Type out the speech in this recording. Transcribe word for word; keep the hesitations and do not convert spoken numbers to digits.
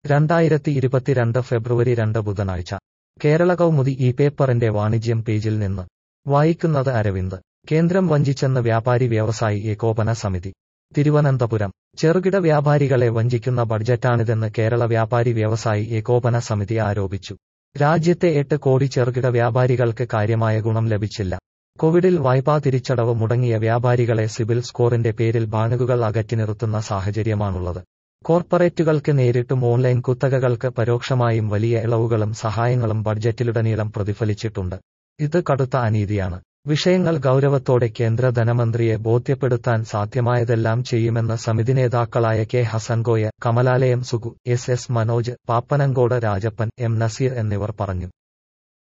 രണ്ടായിരത്തി ഇരുപത്തിരണ്ട് ഫെബ്രുവരി രണ്ട് ബുധനാഴ്ച കേരള കൗമുദി ഈ പേപ്പറിന്റെ വാണിജ്യം പേജിൽ നിന്ന് വായിക്കുന്നത് അരവിന്ദ്. കേന്ദ്രം വഞ്ചിച്ചെന്ന് വ്യാപാരി വ്യവസായി ഏകോപന സമിതി. തിരുവനന്തപുരം. ചെറുകിട വ്യാപാരികളെ വഞ്ചിക്കുന്ന ബഡ്ജറ്റാണിതെന്ന് കേരള വ്യാപാരി വ്യവസായി ഏകോപന സമിതി ആരോപിച്ചു. രാജ്യത്തെ എട്ട് കോടി ചെറുകിട വ്യാപാരികൾക്ക് കാര്യമായ ഗുണം ലഭിച്ചില്ല. കോവിഡിൽ വായ്പാ തിരിച്ചടവ് മുടങ്ങിയ വ്യാപാരികളെ സിബിൽ സ്കോറിന്റെ പേരിൽ ബാങ്കുകൾ അകറ്റി നിർത്തുന്ന സാഹചര്യമാണുള്ളത്. കോർപ്പറേറ്റുകൾക്ക് നേരിട്ടും ഓൺലൈൻ കുത്തകകൾക്ക് പരോക്ഷമായും വലിയ ഇളവുകളും സഹായങ്ങളും ബഡ്ജറ്റിലുടനീളം പ്രതിഫലിച്ചിട്ടുണ്ട്. ഇത് കടുത്ത അനീതിയാണ്. വിഷയങ്ങൾ ഗൗരവത്തോടെ കേന്ദ്ര ധനമന്ത്രിയെ ബോധ്യപ്പെടുത്താൻ സാധ്യമായതെല്ലാം ചെയ്യുമെന്ന് സമിതി നേതാക്കളായ K Hasankoya, Kamalalayam Sugu, S S Manoj, Pappanamcode Rajappan, M Naseer എന്നിവർ പറഞ്ഞു.